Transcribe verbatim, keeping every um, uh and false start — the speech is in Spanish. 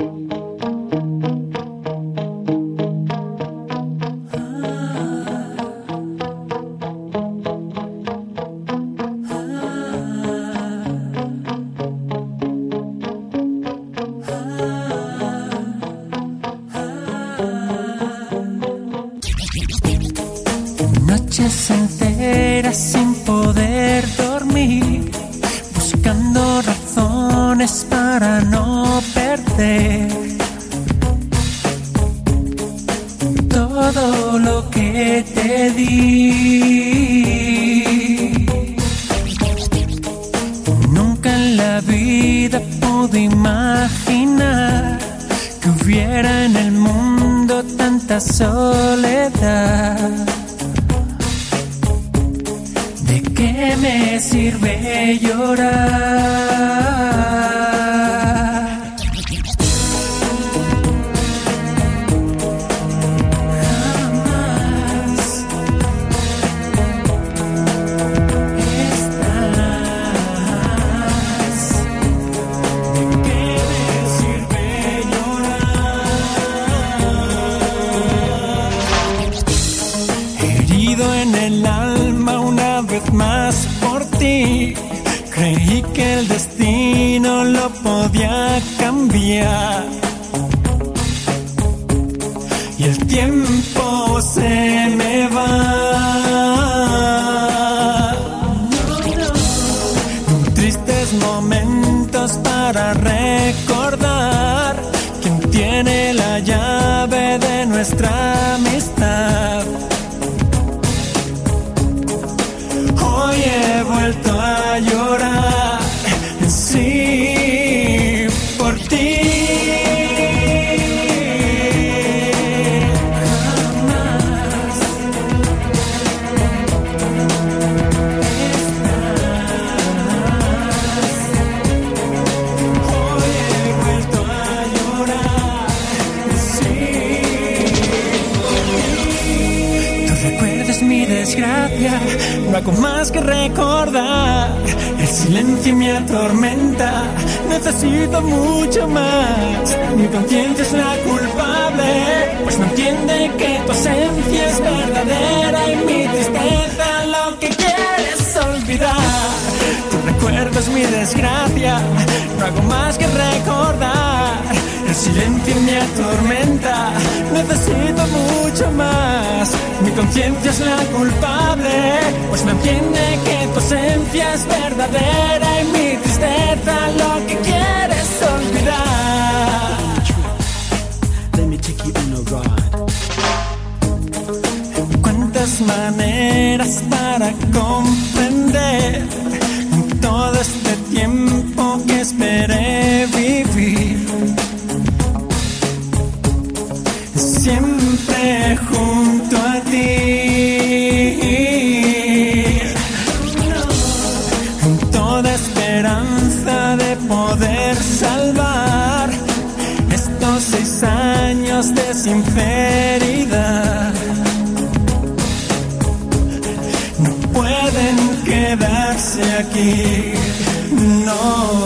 Noches enteras sin poder dormir, buscando razones para no perder todo lo que te di. Nunca en la vida pude imaginar que hubiera en el mundo tanta soledad. ¿De qué me sirve llorar? Jamás estás. ¿De qué me sirve llorar? Herido en el alma una vez más por ti, creí que el destino lo podía cambiar y el tiempo se me va. Tristes momentos para recordar quién tiene la llave de nuestra amistad. Hoy he vuelto a llorar, sí, por ti. Jamás estás. Hoy he vuelto a llorar, sí, por ti. Tú recuerdas mi desgracia, no hago más que recordar. El silencio me atormenta, necesito mucho más. Mi conciencia es la culpable, pues no entiende que tu esencia es verdadera y mi tristeza lo que quieres olvidar. Tú recuerdas mi desgracia, no hago más que recordar. El silencio me atormenta, necesito mucho más. Mi conciencia es la culpable, pues no entiende que tu esencia es verdadera y mi tristeza lo que quieres olvidar. Let me take you on a ride. ¿Cuántas maneras para comprender todo este tiempo que esperé vivir? Siempre junto a ti, toda esperanza de poder salvar estos seis años de sinceridad. No pueden quedarse aquí, no.